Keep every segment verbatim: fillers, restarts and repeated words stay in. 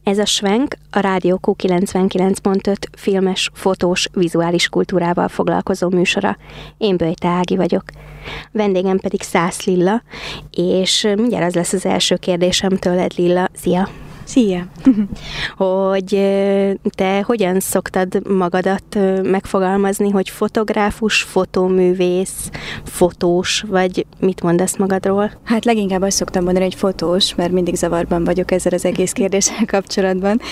Ez a Schwenk, a Rádió Q kilencvenkilenc pont öt filmes, fotós, vizuális kultúrával foglalkozó műsora. Én Böjte Ági vagyok. Vendégem pedig Szász Lilla, és mindjárt az lesz az első kérdésem tőled, Lilla. Szia! Szia! Hogy te hogyan szoktad magadat megfogalmazni, hogy fotográfus, fotóművész, fotós, vagy mit mondasz magadról? Hát leginkább azt szoktam mondani, hogy fotós, mert mindig zavarban vagyok ezzel az egész kérdéssel kapcsolatban,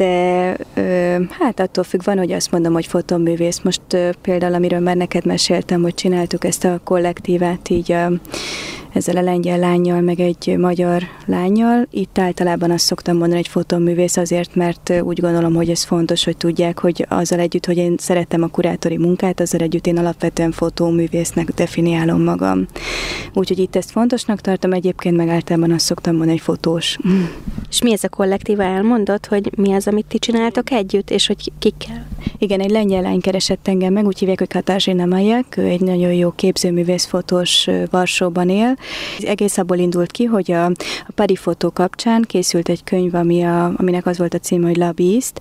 de ö, hát attól függ, van, hogy azt mondom, hogy fotóművész. Most ö, például, amiről már neked meséltem, hogy csináltuk ezt a kollektívát így a ezzel a lengyel lánnyal, meg egy magyar lánnyal. Itt általában azt szoktam mondani, hogy fotóművész azért, mert úgy gondolom, hogy ez fontos, hogy tudják, hogy azzal együtt, hogy én szeretem a kurátori munkát, azzal együtt én alapvetően fotóművésznek definiálom magam. Úgyhogy itt ezt fontosnak tartom, egyébként meg általában azt szoktam mondani, hogy fotós. És mi ez a kollektíva, elmondod, hogy mi az, amit ti csináltok együtt, és hogy kikkel? Igen, egy lengyel lány keresett engem meg, úgy hívják, hogy Katarzyna Majek, ő egy nagyon jó képzőművész, fotós, Varsóban él. Egész abból indult ki, hogy a, a Pari fotó kapcsán készült egy könyv, ami a, aminek az volt a címe, hogy Lab East,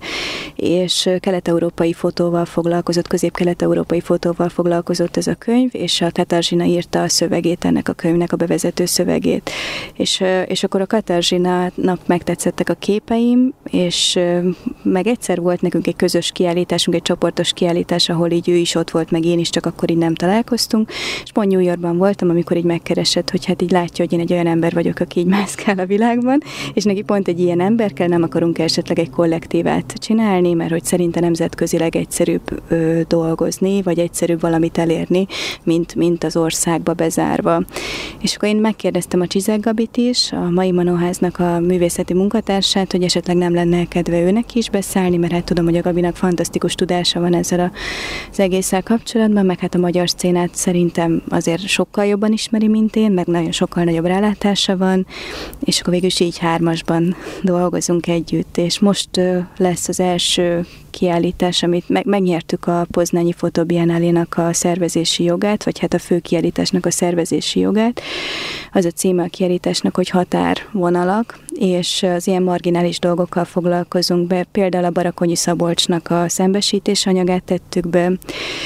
és kelet-európai fotóval foglalkozott, közép-kelet-európai fotóval foglalkozott ez a könyv, és a Katarzyna írta a szövegét ennek a könyvnek, a bevezető szövegét. És, és akkor a Katarzynának megtetszettek a képeim, és meg egyszer volt nekünk egy közös kiállításunk, egy csoportos kiállítás, ahol így ő is ott volt, meg én is, csak akkor így nem találkoztunk, és pont New Yorkban voltam, amikor így megkeresett, hogy hát így látja, hogy én egy olyan ember vagyok, aki így mászkál a világban, és neki pont egy ilyen ember kell, nem akarunk esetleg egy kollektívát csinálni, mert hogy szerinte nemzetközileg egyszerűbb ö, dolgozni, vagy egyszerűbb valamit elérni, mint, mint az országba bezárva. És akkor én megkérdeztem a Csizek Gabit is, a Mai Manóháznak a művészeti munkatársát, hogy esetleg nem lenne kedve őnek is beszállni, mert hát tudom, hogy a Gabinak fantasztikus tudása van ezzel az egésszel kapcsolatban, meg hát a magyar szcénát szerintem azért sokkal jobban ismeri, mint én, meg nagyon sokkal nagyobb rálátása van, és akkor végül is így hármasban dolgozunk együtt, és most lesz az első kiállítás, amit meg, megnyertük a Poznányi Fotobiennálénak a szervezési jogát, vagy hát a fő kiállításnak a szervezési jogát. Az a címe a kiállításnak, hogy Határvonalak, és az ilyen marginális dolgokkal foglalkozunk be. Például a Barakonyi Szabolcsnak a szembesítés anyagát tettük be,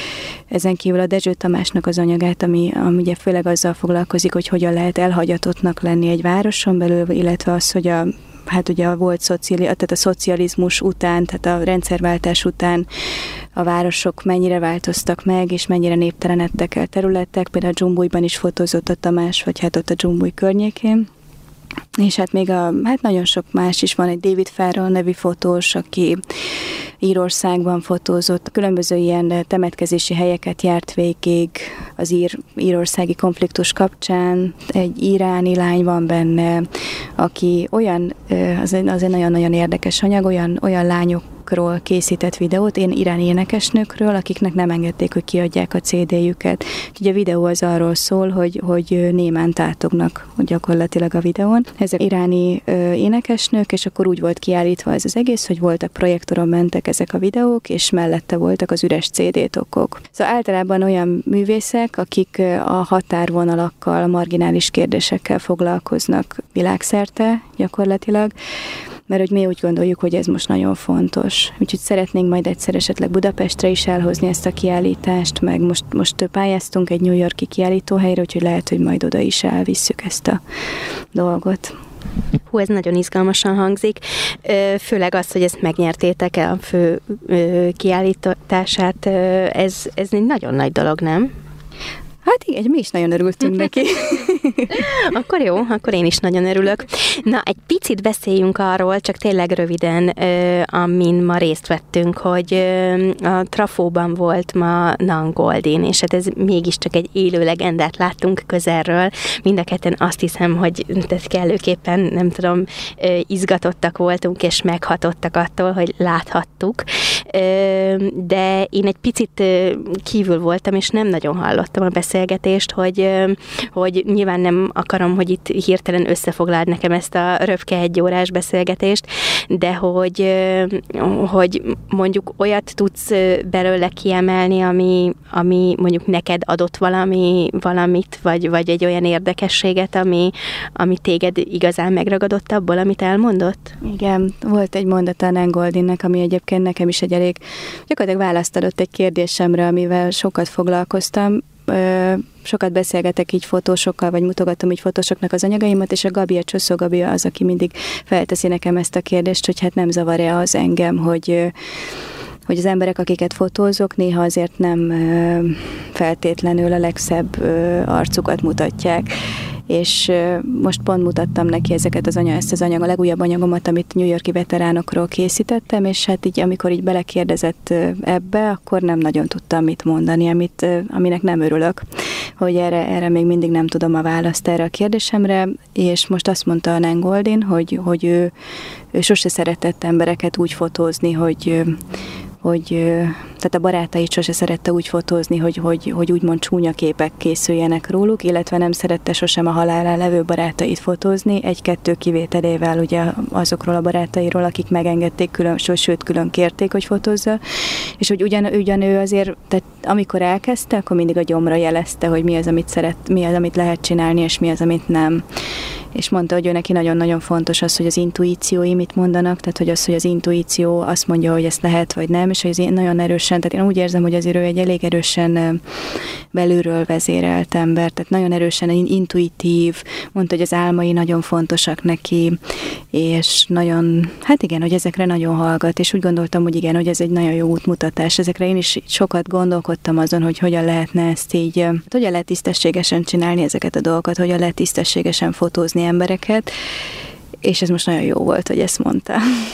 ezen kívül a Dezső Tamásnak az anyagát, ami, ami ugye főleg azzal foglalkozik, hogy hogyan lehet elhagyatottnak lenni egy városon belül, illetve az, hogy a hát ugye volt szociali, tehát a szocializmus után, tehát a rendszerváltás után a városok mennyire változtak meg, és mennyire néptelenedtek el területek. Például a Dzsumbujban is fotózott a Tamás, vagy hát ott a Dzsumbuj környékén. És hát még a, hát nagyon sok más is van, egy David Farrell nevű fotós, aki Írországban fotózott, különböző ilyen temetkezési helyeket járt végig az ír, írországi konfliktus kapcsán. Egy iráni lány van benne, aki olyan, az egy, az egy nagyon-nagyon érdekes anyag, olyan, olyan lányok készített videót, én iráni énekesnőkről, akiknek nem engedték, hogy kiadják a cé dé-jüket. Ugye a videó az arról szól, hogy, hogy némán tátognak gyakorlatilag a videón. Ezek iráni ö, énekesnők, és akkor úgy volt kiállítva ez az egész, hogy voltak projektoron mentek ezek a videók, és mellette voltak az üres cé dé-tokok. Szóval általában olyan művészek, akik a határvonalakkal, a marginális kérdésekkel foglalkoznak világszerte gyakorlatilag, mert hogy mi úgy gondoljuk, hogy ez most nagyon fontos. Úgyhogy szeretnénk majd egyszer esetleg Budapestre is elhozni ezt a kiállítást, meg most, most pályáztunk egy New York-i kiállítóhelyre, úgyhogy lehet, hogy majd oda is elvisszük ezt a dolgot. Hú, ez nagyon izgalmasan hangzik. Főleg az, hogy ezt megnyertétek el a fő kiállítását, ez, ez egy nagyon nagy dolog, nem? Hát igen, mi is nagyon örültünk neki. Akkor jó, akkor én is nagyon örülök. Na, egy picit beszéljünk arról, csak tényleg röviden, amin ma részt vettünk, hogy a Trafóban volt ma Nan Goldin, és hát ez mégiscsak egy élő legendát láttunk közelről. Mind a ketten azt hiszem, hogy kellőképpen, nem tudom, izgatottak voltunk, és meghatottak attól, hogy láthattuk. De én egy picit kívül voltam, és nem nagyon hallottam a beszélgetést, hogy, hogy nyilván nyilván nem akarom, hogy itt hirtelen összefogláld nekem ezt a röpke egy órás beszélgetést, de hogy, hogy mondjuk olyat tudsz belőle kiemelni, ami, ami mondjuk neked adott valami, valamit, vagy, vagy egy olyan érdekességet, ami, ami téged igazán megragadott abból, amit elmondott? Igen, volt egy mondata Nan Goldinnek, ami egyébként nekem is egy elég gyakorlatilag választ adott egy kérdésemre, amivel sokat foglalkoztam. Sokat beszélgetek így fotósokkal, vagy mutogatom így fotósoknak az anyagaimat, és a Gabi, a Csoszó Gabi az, aki mindig felteszi nekem ezt a kérdést, hogy hát nem zavar-e az engem, hogy, hogy az emberek, akiket fotózok, néha azért nem feltétlenül a legszebb arcukat mutatják. És most pont mutattam neki ezeket az anyag, ezt az anyag, a legújabb anyagomat, amit New York-i veteránokról készítettem, és hát így, amikor így belekérdezett ebbe, akkor nem nagyon tudtam mit mondani, amit, aminek nem örülök, hogy erre, erre még mindig nem tudom a választ erre a kérdésemre, és most azt mondta a Nan Goldin, hogy, hogy ő, ő sose szeretett embereket úgy fotózni, hogy hogy tehát a barátait sose szerette úgy fotózni, hogy, hogy, hogy úgymond csúnya képek készüljenek róluk, illetve nem szerette sosem a halálán levő barátait fotózni, egy-kettő kivételével ugye azokról a barátairól, akik megengedték, külön, sőt külön kérték, hogy fotózza, és hogy ugyan, ugyan ő azért, tehát amikor elkezdte, akkor mindig a gyomra jelezte, hogy mi az, amit szeret, mi az, amit lehet csinálni, és mi az, amit nem. És mondta, hogy ő neki nagyon-nagyon fontos az, hogy az intuíciói mit mondanak, tehát hogy az, hogy az intuíció azt mondja, hogy ezt lehet, vagy nem, és hogy ez nagyon erősen, tehát én úgy érzem, hogy azért ő egy elég erősen belülről vezérelt ember, tehát nagyon erősen intuitív, mondta, hogy az álmai nagyon fontosak neki, és nagyon, hát igen, hogy ezekre nagyon hallgat, és úgy gondoltam, hogy igen, hogy ez egy nagyon jó útmutatás. Ezekre én is sokat gondolkodtam azon, hogy hogyan lehetne ezt így, hogyan lehet tisztességesen csinálni ezeket a dolgokat, hogyan lehet tisztességesen fotózni embereket, és ez most nagyon jó volt, hogy ezt mondta.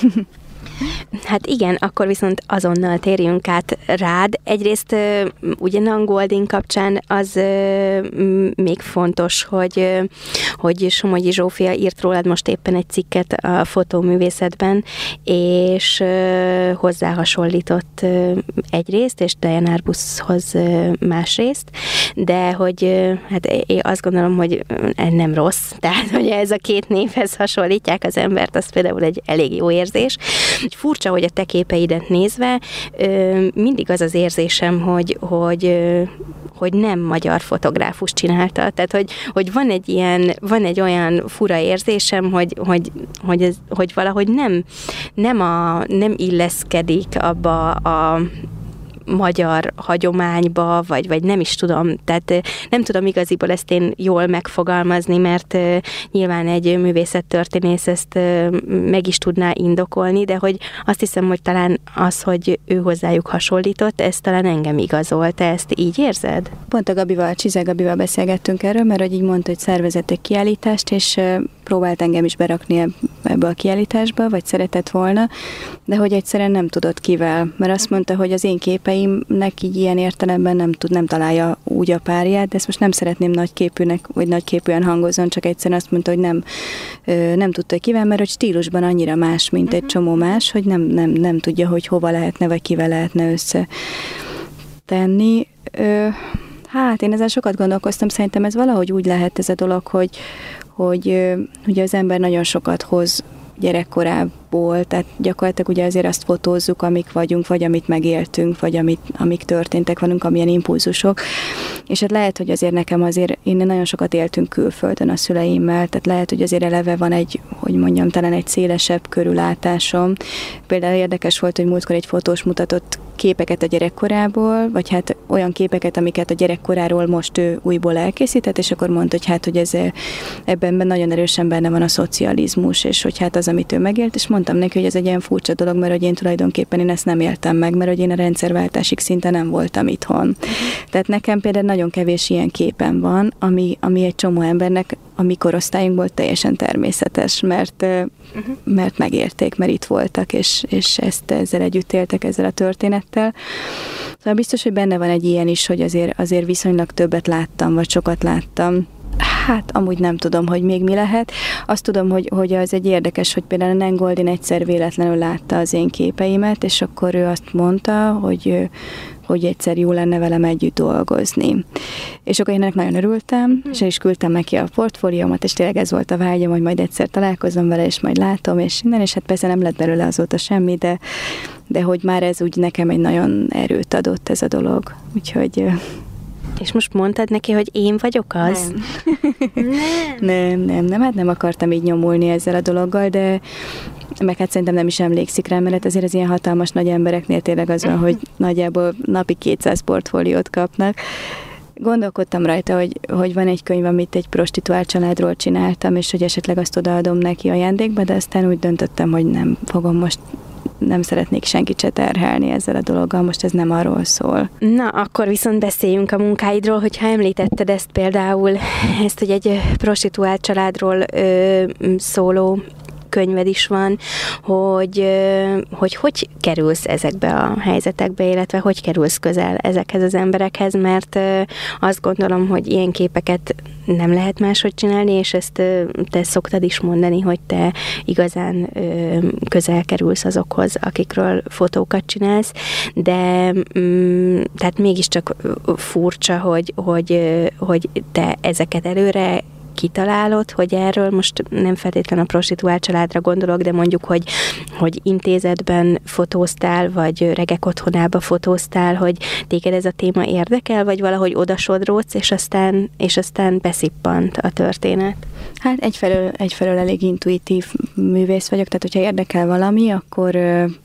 Hát igen, akkor viszont azonnal térjünk át rád. Egyrészt ugye Nan Goldin kapcsán az még fontos, hogy, hogy Somogyi Zsófia írt rólad most éppen egy cikket a fotóművészetben, és hozzá hasonlított egyrészt, és Diane Arbushoz másrészt, de hogy hát én azt gondolom, hogy nem rossz, tehát hogy ez a két névhez hasonlítják az embert, az például egy elég jó érzés. Furcsa, hogy a te képeidet nézve mindig az az érzésem, hogy, hogy, hogy nem magyar fotográfus csinálta. Tehát, hogy, hogy van egy ilyen, van egy olyan fura érzésem, hogy, hogy, hogy, ez, hogy valahogy nem, nem, a, nem illeszkedik abba a magyar hagyományba, vagy, vagy nem is tudom, tehát nem tudom igaziból ezt én jól megfogalmazni, mert uh, nyilván egy művészettörténész ezt uh, meg is tudná indokolni, de hogy azt hiszem, hogy talán az, hogy ő hozzájuk hasonlított, ez talán engem igazol. Te ezt így érzed? Pont a Gabival, Csizek Gabival beszélgettünk erről, mert hogy így mondta, hogy szervezett egy kiállítást, és uh, próbált engem is berakni ebbe a kiállításba, vagy szeretett volna, de hogy egyszerűen nem tudott kivel, mert azt mondta, hogy az én képeimnek így ilyen értelemben nem tud, nem találja úgy a párját, de ezt most nem szeretném nagyképűnek, vagy nagyképűen hangozzon, csak egyszerűen azt mondta, hogy nem, nem tudta kivel, mert hogy stílusban annyira más, mint uh-huh. egy csomó más, hogy nem, nem, nem tudja, hogy hova lehetne, vagy kivel lehetne összetenni. Hát én ezzel sokat gondolkoztam, szerintem ez valahogy úgy lehet ez a dolog, hogy hogy ugye az ember nagyon sokat hoz gyerekkorából, tehát gyakorlatilag ugye azért azt fotózzuk, amik vagyunk, vagy amit megéltünk, vagy amit, amik történtek velünk, amilyen impulzusok. És hát lehet, hogy azért nekem azért, én nagyon sokat éltünk külföldön a szüleimmel, tehát lehet, hogy azért eleve van egy, hogy mondjam, talán egy szélesebb körülátásom. Például érdekes volt, hogy múltkor egy fotós mutatott képeket a gyerekkorából, vagy hát olyan képeket, amiket a gyerekkoráról most ő újból elkészített, és akkor mondta, hogy hát, hogy ez, ebben nagyon erősen benne van a szocializmus, és hogy hát az, amit ő megélt, és mondtam neki, hogy ez egy ilyen furcsa dolog, mert hogy én tulajdonképpen én ezt nem éltem meg, mert hogy én a rendszerváltásig szinte nem voltam itthon. Uh-huh. Tehát nekem például nagyon kevés ilyen képen van, ami, ami egy csomó embernek a mi korosztályunkból teljesen természetes, mert, uh-huh. mert megérték, mert itt voltak, és, és ezt ezzel együtt éltek, ezzel a történettel. Szóval biztos, hogy benne van egy ilyen is, hogy azért, azért viszonylag többet láttam, vagy sokat láttam. Hát amúgy nem tudom, hogy még mi lehet. Azt tudom, hogy, hogy az egy érdekes, hogy például Nan Goldin egyszer véletlenül látta az én képeimet, és akkor ő azt mondta, hogy, hogy egyszer jó lenne velem együtt dolgozni. És akkor én ennek nagyon örültem, és el is küldtem neki a portfóliómat, és tényleg ez volt a vágyam, hogy majd egyszer találkozom vele, és majd látom, és innen, és hát persze nem lett belőle azóta semmi, de, de hogy már ez úgy nekem egy nagyon erőt adott ez a dolog. Úgyhogy... És most mondtad neki, hogy én vagyok az? Nem. nem, nem, nem, hát nem akartam így nyomulni ezzel a dologgal, de meg hát szerintem nem is emlékszik rá, mert azért az ilyen hatalmas nagy embereknél tényleg az van, hogy nagyjából napi kétszáz portfóliót kapnak. Gondolkodtam rajta, hogy, hogy van egy könyv, amit egy prostituált családról csináltam, és hogy esetleg azt odaadom neki ajándékba, de aztán úgy döntöttem, hogy nem fogom most, nem szeretnék senkit se terhelni ezzel a dologgal, most ez nem arról szól. Na, akkor viszont beszéljünk a munkáidról, hogyha említetted ezt például, ezt, hogy egy prostituált családról ö, szóló könyved is van, hogy, hogy hogy kerülsz ezekbe a helyzetekbe, illetve hogy kerülsz közel ezekhez az emberekhez, mert azt gondolom, hogy ilyen képeket nem lehet máshogy csinálni, és ezt te szoktad is mondani, hogy te igazán közel kerülsz azokhoz, akikről fotókat csinálsz, de tehát mégiscsak furcsa, hogy, hogy, hogy te ezeket előre kitalálod, hogy erről most nem feltétlen a prostituált családra gondolok, de mondjuk, hogy, hogy intézetben fotóztál, vagy regek otthonába fotóztál, hogy téged ez a téma érdekel, vagy valahogy odasodródsz, és aztán, és aztán beszippant a történet? Hát egyfelől, egyfelől elég intuitív művész vagyok, tehát hogyha érdekel valami, akkor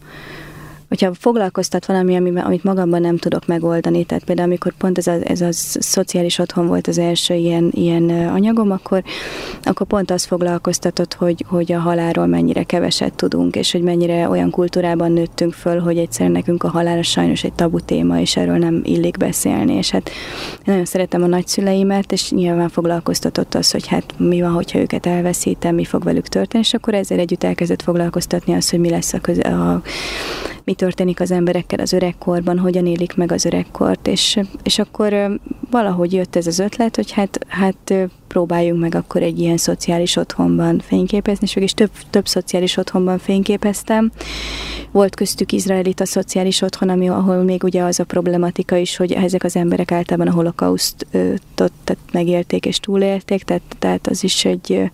hogyha foglalkoztat valami, amit magamban nem tudok megoldani, tehát például amikor pont ez a, ez a szociális otthon volt az első ilyen, ilyen anyagom, akkor, akkor pont azt foglalkoztatott, hogy, hogy a halálról mennyire keveset tudunk, és hogy mennyire olyan kultúrában nőttünk föl, hogy egyszerűen nekünk a halál sajnos egy tabu téma, és erről nem illik beszélni, és hát én nagyon szeretem a nagyszüleimet, és nyilván foglalkoztatott az, hogy hát mi van, hogyha őket elveszítem, mi fog velük történni, és akkor ezzel együtt elkezdett foglalkoztatni az, hogy mi lesz a, köz- a mi történik az emberekkel az öregkorban, hogyan élik meg az öregkort, és, és akkor valahogy jött ez az ötlet, hogy hát, hát próbáljunk meg akkor egy ilyen szociális otthonban fényképezni, és is több, több szociális otthonban fényképeztem. Volt köztük izraelita szociális otthon, ami, ahol még ugye az a problematika is, hogy ezek az emberek általában a holokausztot megélték és túlélték, tehát, tehát az is egy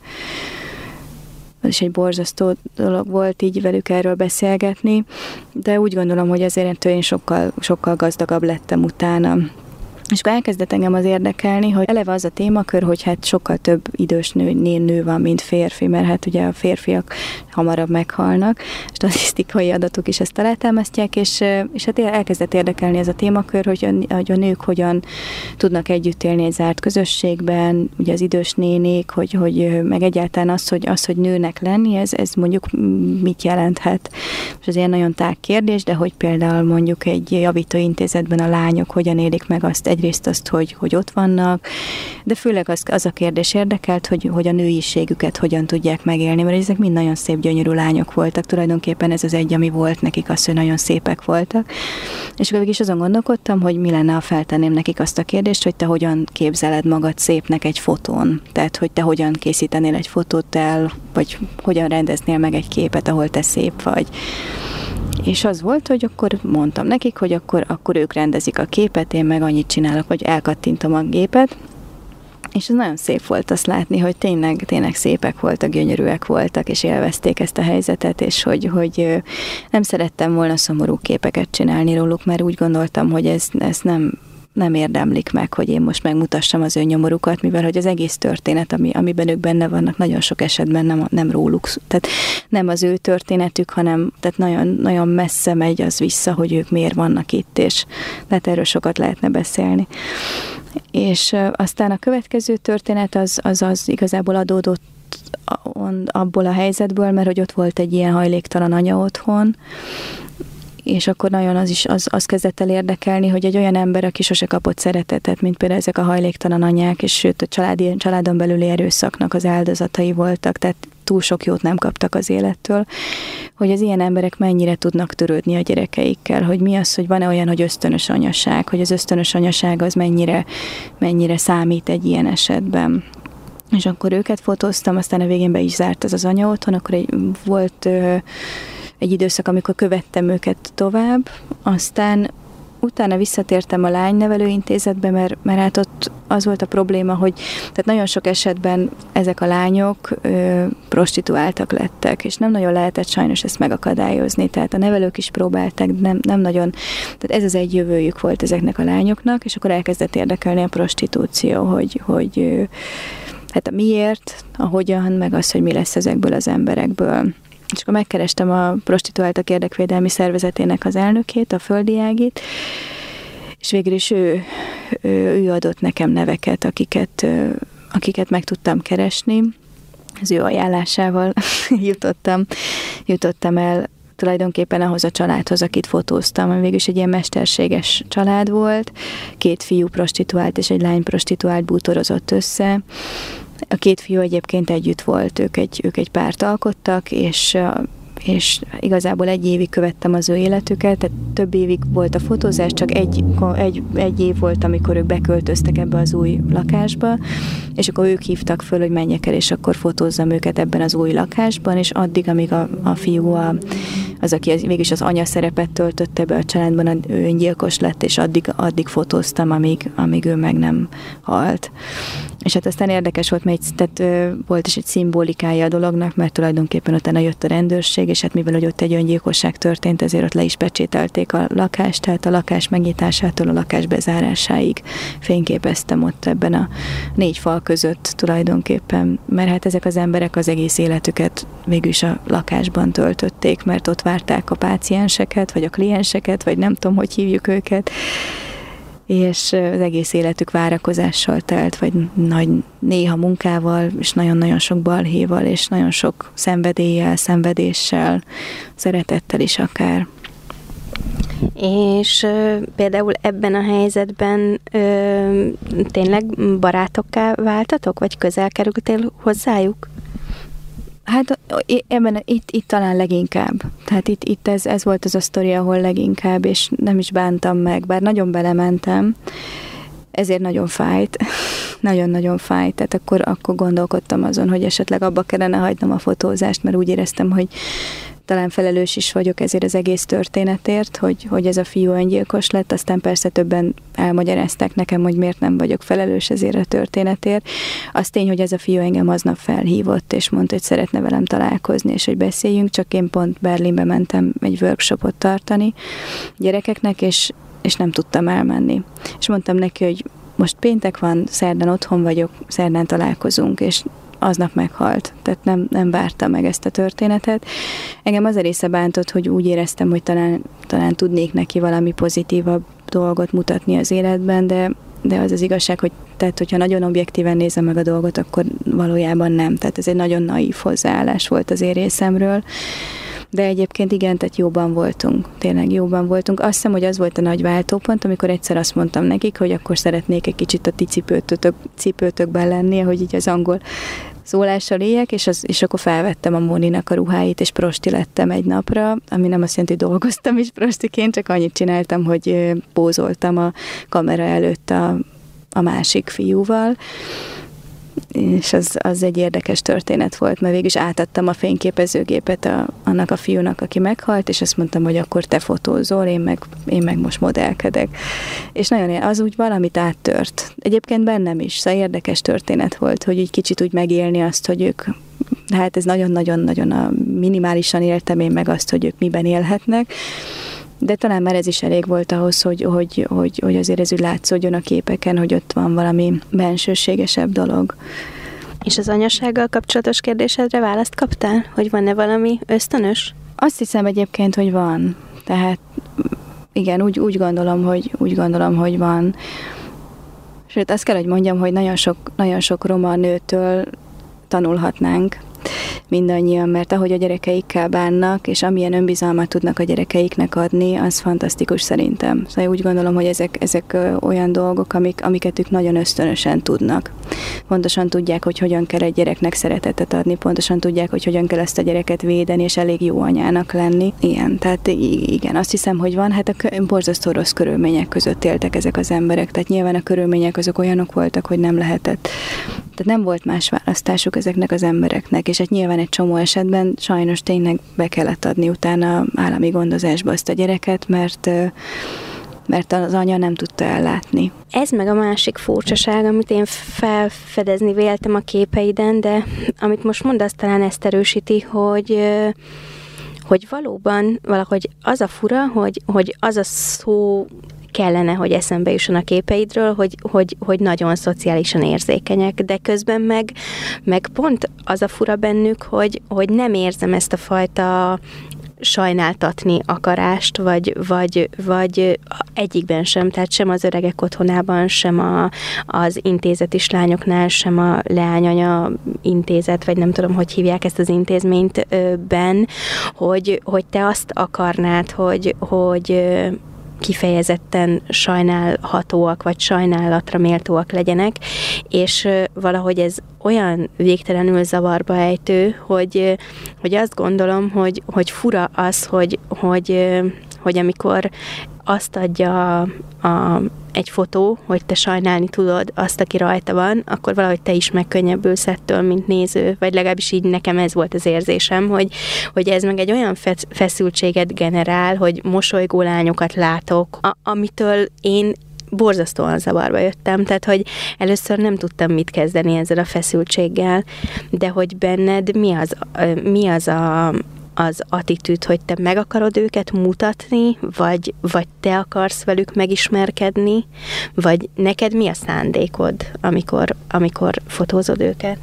az is egy borzasztó dolog volt így velük erről beszélgetni, de úgy gondolom, hogy azért én sokkal, sokkal gazdagabb lettem utána. És akkor elkezdett engem az érdekelni, hogy eleve az a témakör, hogy hát sokkal több idős nő, nő van, mint férfi, mert hát ugye a férfiak hamarabb meghalnak, statisztikai adatok is ezt alátámasztják, és, és hát elkezdett érdekelni ez a témakör, hogy a, hogy a nők hogyan tudnak együtt élni egy zárt közösségben, ugye az idős nénik, hogy, hogy meg egyáltalán az, hogy, az, hogy nőnek lenni, ez, ez mondjuk mit jelenthet. És ez ilyen nagyon tág kérdés, de hogy például mondjuk egy javítóintézetben a lányok hogyan élik meg azt, egyrészt azt, hogy, hogy ott vannak, de főleg az, az a kérdés érdekelt, hogy, hogy a nőiségüket hogyan tudják megélni, mert ezek mind nagyon szép, gyönyörű lányok voltak. Tulajdonképpen ez az egy, ami volt nekik, az, hogy nagyon szépek voltak. És akkor is azon gondolkodtam, hogy mi lenne, ha feltenném nekik azt a kérdést, hogy te hogyan képzeled magad szépnek egy fotón. Tehát, hogy te hogyan készítenél egy fotót el, vagy hogyan rendeznél meg egy képet, ahol te szép vagy. És az volt, hogy akkor mondtam nekik, hogy akkor, akkor ők rendezik a képet, én meg annyit csinálok, hogy elkattintom a gépet, és ez nagyon szép volt azt látni, hogy tényleg, tényleg szépek voltak, gyönyörűek voltak, és élvezték ezt a helyzetet, és hogy, hogy nem szerettem volna szomorú képeket csinálni róluk, mert úgy gondoltam, hogy ez, ez nem... nem érdemlik meg, hogy én most megmutassam az ő nyomorukat, mivel hogy az egész történet, ami, amiben ők benne vannak, nagyon sok esetben nem, nem róluk. Tehát nem az ő történetük, hanem tehát nagyon, nagyon messze megy az vissza, hogy ők miért vannak itt, és tehát erről sokat lehetne beszélni. És aztán a következő történet az, az, az igazából adódott abból a helyzetből, mert hogy ott volt egy ilyen hajléktalan anya otthon, és akkor nagyon az is az, az kezdett el érdekelni, hogy egy olyan ember, aki sose kapott szeretetet, mint például ezek a hajléktalan anyák, és sőt a családi, családon belüli erőszaknak az áldozatai voltak, tehát túl sok jót nem kaptak az élettől, hogy az ilyen emberek mennyire tudnak törődni a gyerekeikkel, hogy mi az, hogy van-e olyan, hogy ösztönös anyaság, hogy az ösztönös anyaság az mennyire, mennyire számít egy ilyen esetben. És akkor őket fotóztam, aztán a végén be is zárt ez az anya otthon, akkor egy, volt... egy időszak, amikor követtem őket tovább, aztán utána visszatértem a lánynevelőintézetbe, mert, mert hát ott az volt a probléma, hogy tehát nagyon sok esetben ezek a lányok ö, prostituáltak lettek, és nem nagyon lehetett sajnos ezt megakadályozni. Tehát a nevelők is próbáltak, nem, nem nagyon, tehát ez az egy jövőjük volt ezeknek a lányoknak, és akkor elkezdett érdekelni a prostitúció, hogy, hogy ö, hát a miért, a hogyan, meg az, hogy mi lesz ezekből az emberekből. És akkor megkerestem a Prostituáltak Érdekvédelmi Szervezetének az elnökét, a Földi Ágit, és végül is ő, ő, ő adott nekem neveket, akiket, akiket meg tudtam keresni. Az ő ajánlásával jutottam, jutottam el tulajdonképpen ahhoz a családhoz, akit fotóztam, ami végülis egy ilyen mesterséges család volt. Két fiú prostituált és egy lány prostituált bútorozott össze. A két fiú egyébként együtt volt, ők egy, ők egy párt alkottak, és, és igazából egy évig követtem az ő életüket, tehát több évig volt a fotózás, csak egy, egy, egy év volt, amikor ők beköltöztek ebbe az új lakásba, és akkor ők hívtak föl, hogy menjek el, és akkor fotózzam őket ebben az új lakásban, és addig, amíg a, a fiú, a, az, aki az, végülis az anya szerepet töltötte be a családban, ő öngyilkos lett, és addig, addig fotóztam, amíg, amíg ő meg nem halt. És hát aztán érdekes volt, mert egy, tehát, volt is egy szimbolikája a dolognak, mert tulajdonképpen utána jött a rendőrség, és hát mivel hogy ott egy öngyilkosság történt, ezért ott le is pecsételték a lakást, tehát a lakás megnyitásától a lakás bezárásáig fényképeztem ott ebben a négy fal között tulajdonképpen, mert hát ezek az emberek az egész életüket végülis a lakásban töltötték, mert ott várták a pácienseket, vagy a klienseket, vagy nem tudom, hogy hívjuk őket, és az egész életük várakozással telt, vagy nagy néha munkával, és nagyon-nagyon sok balhéval, és nagyon sok szenvedéllyel, szenvedéssel, szeretettel is akár. És ö, például ebben a helyzetben ö, tényleg barátokká váltatok, vagy közel kerültél hozzájuk? Hát ebben, itt, itt talán leginkább. Tehát itt, itt ez, ez volt az a sztori, ahol leginkább, és nem is bántam meg, bár nagyon belementem, ezért nagyon fájt. Nagyon-nagyon fájt. Tehát akkor, akkor gondolkodtam azon, hogy esetleg abba kellene hagynom a fotózást, mert úgy éreztem, hogy talán felelős is vagyok ezért az egész történetért, hogy, hogy ez a fiú öngyilkos lett, aztán persze többen elmagyarázták nekem, hogy miért nem vagyok felelős ezért a történetért. Az tény, hogy ez a fiú engem aznap felhívott, és mondta, hogy szeretne velem találkozni, és hogy beszéljünk, csak én pont Berlinbe mentem egy workshopot tartani gyerekeknek, és, és nem tudtam elmenni. És mondtam neki, hogy most péntek van, szerdán otthon vagyok, szerdán találkozunk, és aznap meghalt, tehát nem, nem várta meg ezt a történetet. Engem az a része bántott, hogy úgy éreztem, hogy talán, talán tudnék neki valami pozitívabb dolgot mutatni az életben, de, de az az igazság, hogy tehát, hogyha nagyon objektíven nézem meg a dolgot, akkor valójában nem. Tehát ez egy nagyon naív hozzáállás volt az én részemről. De egyébként igen, tehát jóban voltunk, tényleg jóban voltunk. Azt hiszem, hogy az volt a nagy váltópont, amikor egyszer azt mondtam nekik, hogy akkor szeretnék egy kicsit a ti cipőtök, cipőtökben lenni, hogy így az angol szólással éljek, és, az, és akkor felvettem a Móninak a ruháit, és prosti lettem egy napra, ami nem azt jelenti, hogy dolgoztam is prostiként, csak annyit csináltam, hogy pózoltam a kamera előtt a, a másik fiúval, és az, az egy érdekes történet volt, mert végül is átadtam a fényképezőgépet a, annak a fiúnak, aki meghalt, és azt mondtam, hogy akkor te fotózol, én meg, én meg most modellkedek. És nagyon az úgy valamit áttört. Egyébként bennem is, szóval érdekes történet volt, hogy így kicsit úgy megélni azt, hogy ők, hát ez nagyon-nagyon-nagyon a minimálisan éltem én meg azt, hogy ők miben élhetnek, de talán már ez is elég volt ahhoz, hogy, hogy, hogy, hogy azért ez úgy látszódjon a képeken, hogy ott van valami bensőségesebb dolog. És az anyasággal kapcsolatos kérdésedre választ kaptál? Hogy van-e valami ösztönös? Azt hiszem egyébként, hogy van. Tehát igen, úgy, úgy, gondolom, hogy, úgy gondolom, hogy van. Sőt, azt kell, hogy mondjam, hogy nagyon sok, nagyon sok roma nőtől tanulhatnánk mindannyian, mert ahogy a gyerekeikkel bánnak, és amilyen önbizalmat tudnak a gyerekeiknek adni, az fantasztikus szerintem. Szóval úgy gondolom, hogy ezek, ezek olyan dolgok, amik, amiket ők nagyon ösztönösen tudnak. Pontosan tudják, hogy hogyan kell egy gyereknek szeretetet adni, pontosan tudják, hogy hogyan kell ezt a gyereket védeni, és elég jó anyának lenni. Igen, tehát igen, azt hiszem, hogy van. Hát a borzasztó rossz körülmények között éltek ezek az emberek, tehát nyilván a körülmények azok olyanok voltak, hogy nem lehetett. Tehát nem volt más választásuk ezeknek az embereknek, és hát nyilván egy csomó esetben sajnos tényleg be kellett adni utána állami gondozásba azt a gyereket, mert, mert az anya nem tudta ellátni. Ez meg a másik furcsaság, amit én felfedezni véltem a képeiden, de amit most mondasz, talán ezt erősíti, hogy hogy valóban valahogy az a fura, hogy, hogy az a szó kellene, hogy eszembe jusson a képeidről, hogy, hogy, hogy nagyon szociálisan érzékenyek, de közben meg, meg pont az a fura bennük, hogy, hogy nem érzem ezt a fajta sajnáltatni akarást, vagy, vagy, vagy egyikben sem, tehát sem az öregek otthonában, sem a, az intézetis lányoknál, sem a leányanya intézet, vagy nem tudom, hogy hívják ezt az intézményt ben, hogy, hogy te azt akarnád, hogy, hogy kifejezetten sajnálhatóak, vagy sajnálatra méltóak legyenek, és valahogy ez olyan végtelenül zavarba ejtő, hogy, hogy azt gondolom, hogy, hogy fura az, hogy, hogy, hogy amikor azt adja a, a, egy fotó, hogy te sajnálni tudod azt, aki rajta van, akkor valahogy te is megkönnyebbülsz ettől, mint néző, vagy legalábbis így nekem ez volt az érzésem, hogy, hogy ez meg egy olyan feszültséget generál, hogy mosolygó lányokat látok, a, amitől én borzasztóan zavarba jöttem, tehát hogy először nem tudtam mit kezdeni ezzel a feszültséggel, de hogy benned mi az, mi az a az attitűd, hogy te meg akarod őket mutatni, vagy, vagy te akarsz velük megismerkedni, vagy neked mi a szándékod, amikor, amikor fotózod őket?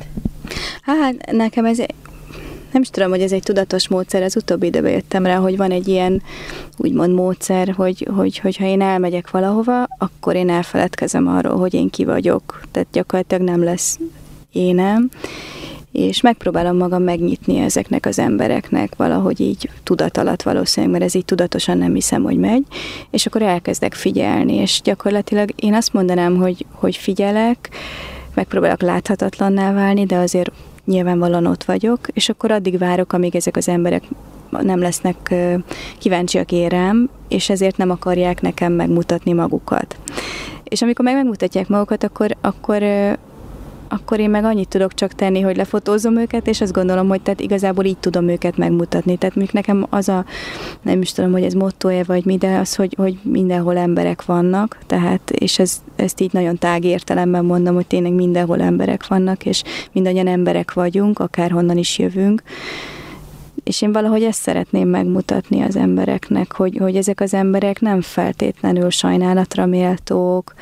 Hát nekem ez, nem is tudom, hogy ez egy tudatos módszer, az utóbbi időben jöttem rá, hogy van egy ilyen úgymond módszer, hogy, hogy, hogyha én elmegyek valahova, akkor én elfeledkezem arról, hogy én ki vagyok. Tehát gyakorlatilag nem lesz énem, és megpróbálom magam megnyitni ezeknek az embereknek valahogy így tudat alatt valószínűleg, mert ez így tudatosan nem hiszem, hogy megy, és akkor elkezdek figyelni, és gyakorlatilag én azt mondanám, hogy, hogy figyelek, megpróbálok láthatatlanná válni, de azért nyilvánvalóan ott vagyok, és akkor addig várok, amíg ezek az emberek nem lesznek kíváncsiak érem, és ezért nem akarják nekem megmutatni magukat. És amikor meg megmutatják magukat, akkor, akkor akkor én meg annyit tudok csak tenni, hogy lefotózom őket, és azt gondolom, hogy tehát igazából így tudom őket megmutatni. Tehát mondjuk nekem az a, nem is tudom, hogy ez mottója vagy mi, de az, hogy, hogy mindenhol emberek vannak, tehát, és ez, ezt így nagyon tág értelemben mondom, hogy tényleg mindenhol emberek vannak, és mindannyian emberek vagyunk, akárhonnan is jövünk. És én valahogy ezt szeretném megmutatni az embereknek, hogy, hogy ezek az emberek nem feltétlenül sajnálatra méltók,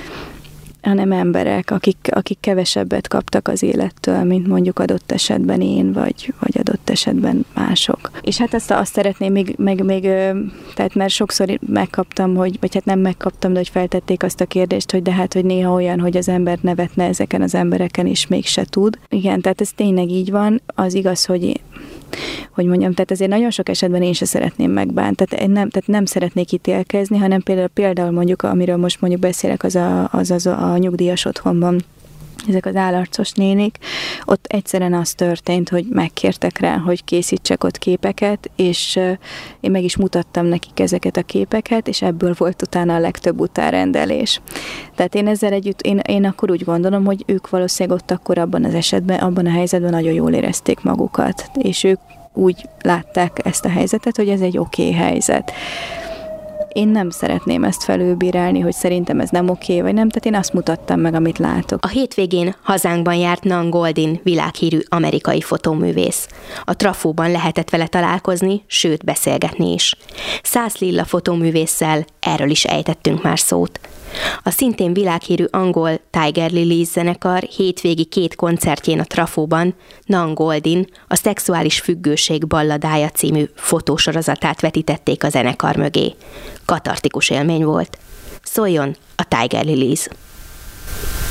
hanem emberek, akik, akik kevesebbet kaptak az élettől, mint mondjuk adott esetben én, vagy, vagy adott esetben mások. És hát azt, azt szeretném még, meg, még, tehát mert sokszor megkaptam, hogy, vagy hát nem megkaptam, de hogy feltették azt a kérdést, hogy de hát, hogy néha olyan, hogy az ember nevetne ezeken az embereken, és mégse tud. Igen, tehát ez tényleg így van. Az igaz, hogy én, hogy mondjam, tehát azért nagyon sok esetben én se szeretném megbánt, tehát nem, tehát nem szeretnék ítélkezni, hanem például, például mondjuk, amiről most mondjuk beszélek, az a, az, az a nyugdíjas otthonban, ezek az állarcos nénik, ott egyszerűen az történt, hogy megkértek rá, hogy készítsek ott képeket, és én meg is mutattam nekik ezeket a képeket, és ebből volt utána a legtöbb utárendelés. Tehát én ezzel együtt, én, én akkor úgy gondolom, hogy ők valószínűleg ott akkor abban az esetben, abban a helyzetben nagyon jól érezték magukat, és ők úgy látták ezt a helyzetet, hogy ez egy oké helyzet. Én nem szeretném ezt felülbírálni, hogy szerintem ez nem oké, vagy nem, tehát én azt mutattam meg, amit látok. A hétvégén hazánkban járt Nan Goldin, világhírű amerikai fotóművész. A Trafóban lehetett vele találkozni, sőt beszélgetni is. Szász Lilla fotóművésszel erről is ejtettünk már szót. A szintén világhírű angol Tiger Lilies zenekar hétvégi két koncertjén a Trafóban Nan Goldin a Szexuális függőség balladája című fotósorozatát vetítették a zenekar mögé. Katartikus élmény volt. Szóljon a Tiger Lilies!